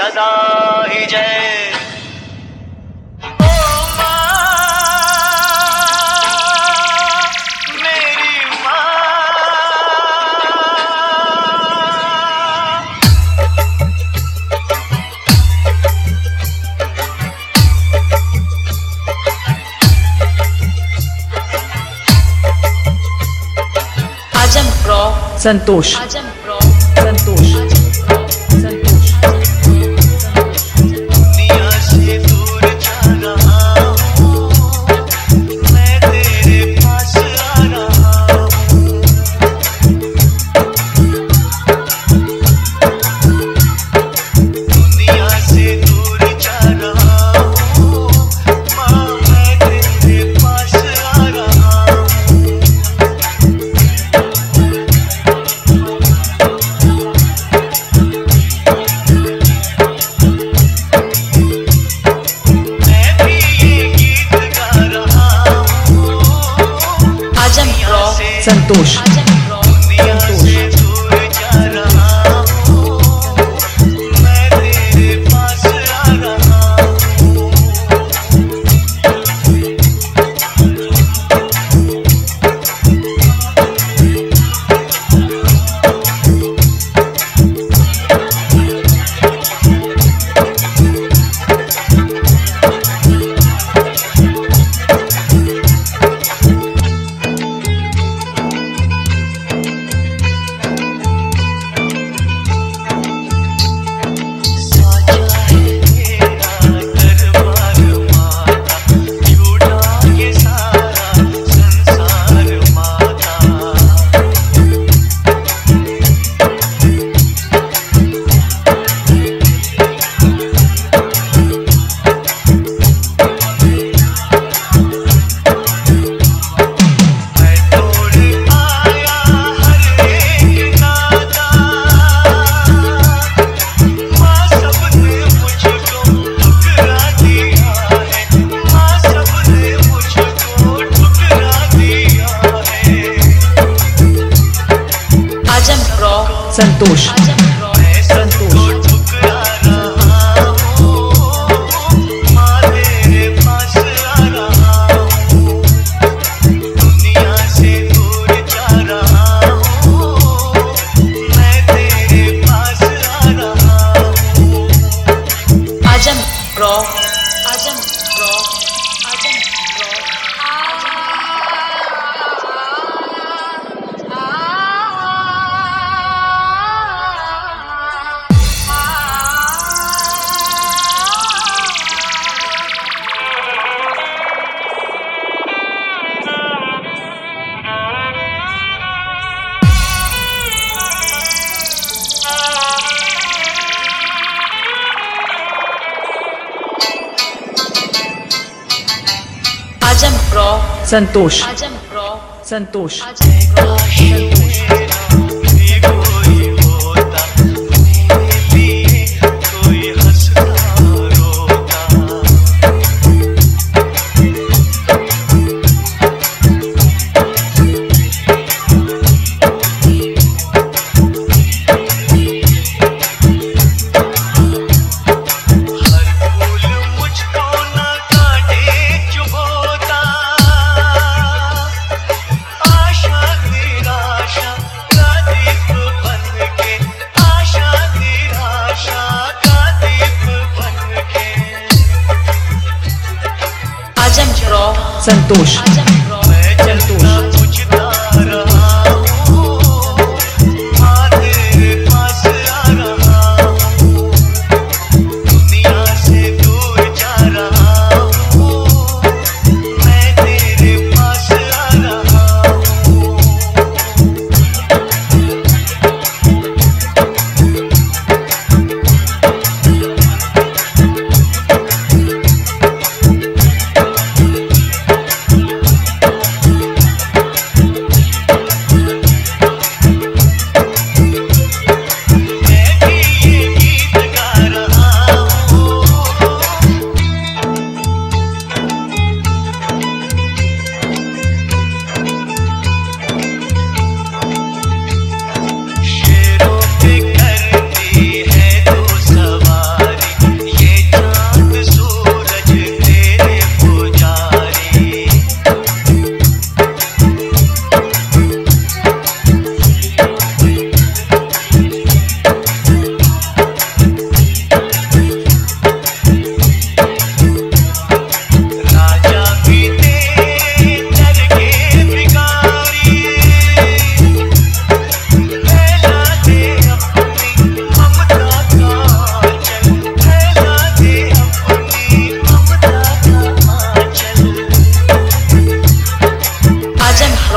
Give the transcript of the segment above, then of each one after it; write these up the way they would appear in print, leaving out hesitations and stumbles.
सदा ही जय। ओ माँ, मेरी माँ। आजम प्रो संतोष, आजम प्रो संतोष, संतोष। दुनिया से दूर जा रहा हूँ, मैं तेरे पास आ रहा हूँ। दुनिया से दूर जा रहा हूँ, माँ मैं तेरे पास आ रहा हूँ। संतोष, दुनिया से दूर जा रहा हूँ, मैं तेरे पास आ रहा हूँ। संतोष, संतोष। दुनिया से दूर जा रहा हूँ, मैं तेरे पास आ रहा हूँ। आजम प्रो, आजम प्रो, आजम प्रो। आजम प्रो संतोष, आजम प्रो संतोष, आजम प्रो संतोष। कोई होता मेरे लिए, कोई हंसता रोता। हर फूल मुझको न काटे चुभोता, आशा निराशा का दीप बनके, आशा निराशा का दीप बनके। आजम प्रो संतोष, आजम प्रो संतोष। बुझता रहा हूँ, माँ तेरे पास आ रहा हूँ। दुनिया से दूर जा रहा हूँ, मैं तेरे पास आ रहा हूँ।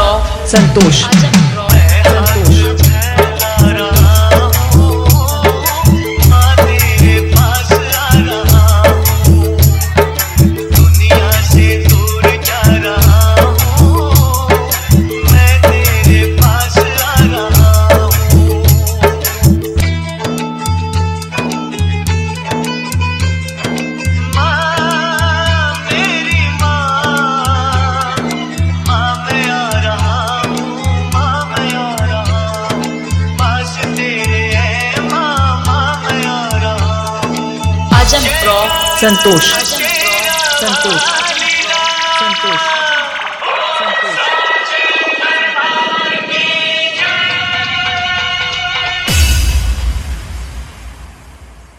संतोष संतोष फैला रहा हूँ, माँ तेरे पास आ रहा हूँ, दुनिया से दूर जा रहा हूँ, मैं तेरे पास आ रहा हूँ। माँ मेरी माँ, माँ मैं आ रहा हूँ, माँ मैं आ रहा हूँ, पास तेरे है माँ, माँ मैं आ रहा हूँ। संतोष संतोष